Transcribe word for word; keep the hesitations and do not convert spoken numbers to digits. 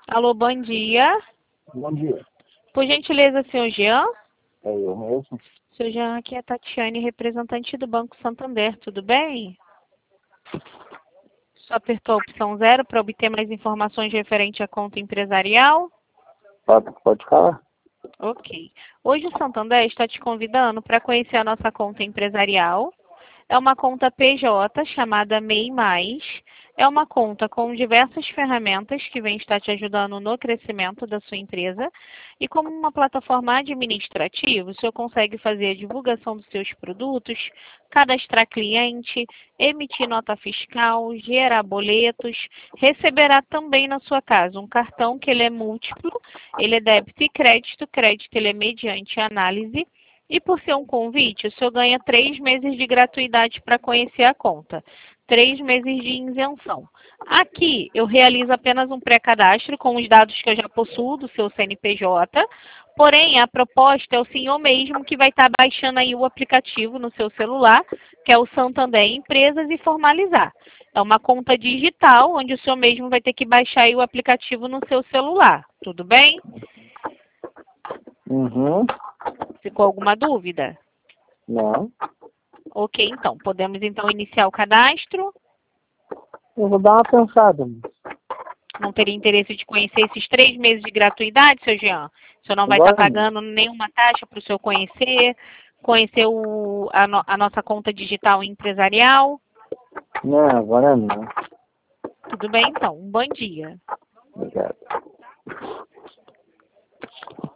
Alô, bom dia. Bom dia. Por gentileza, senhor Jean? É eu mesmo? Senhor Jean, aqui é a Tatiane, representante do Banco Santander, tudo bem? Só apertou a opção zero para obter mais informações referente à conta empresarial? Pode, pode falar? Ok. Hoje o Santander está te convidando para conhecer a nossa conta empresarial. É uma conta P J chamada M E I Mais. É uma conta com diversas ferramentas que vem estar te ajudando no crescimento da sua empresa. E como uma plataforma administrativa, o senhor consegue fazer a divulgação dos seus produtos, cadastrar cliente, emitir nota fiscal, gerar boletos, receberá também na sua casa um cartão que ele é múltiplo, ele é débito e crédito, crédito ele é mediante análise. E por ser um convite, o senhor ganha três meses de gratuidade para conhecer a conta. Três meses de isenção. Aqui eu realizo apenas um pré-cadastro com os dados que eu já possuo do seu C N P J. Porém, a proposta é o senhor mesmo que vai estar baixando aí o aplicativo no seu celular, que é o Santander Empresas, e formalizar. É uma conta digital, onde o senhor mesmo vai ter que baixar aí o aplicativo no seu celular. Tudo bem? Uhum. Ficou alguma dúvida? Não. Ok, então. Podemos então iniciar o cadastro. Eu vou dar uma pensada. Não teria interesse de conhecer esses três meses de gratuidade, seu Jean? O senhor não vai estar Agora não. pagando nenhuma taxa para o senhor conhecer, conhecer o, a, no, a nossa conta digital empresarial? Não, agora não. Tudo bem, então. Um bom dia. Obrigado.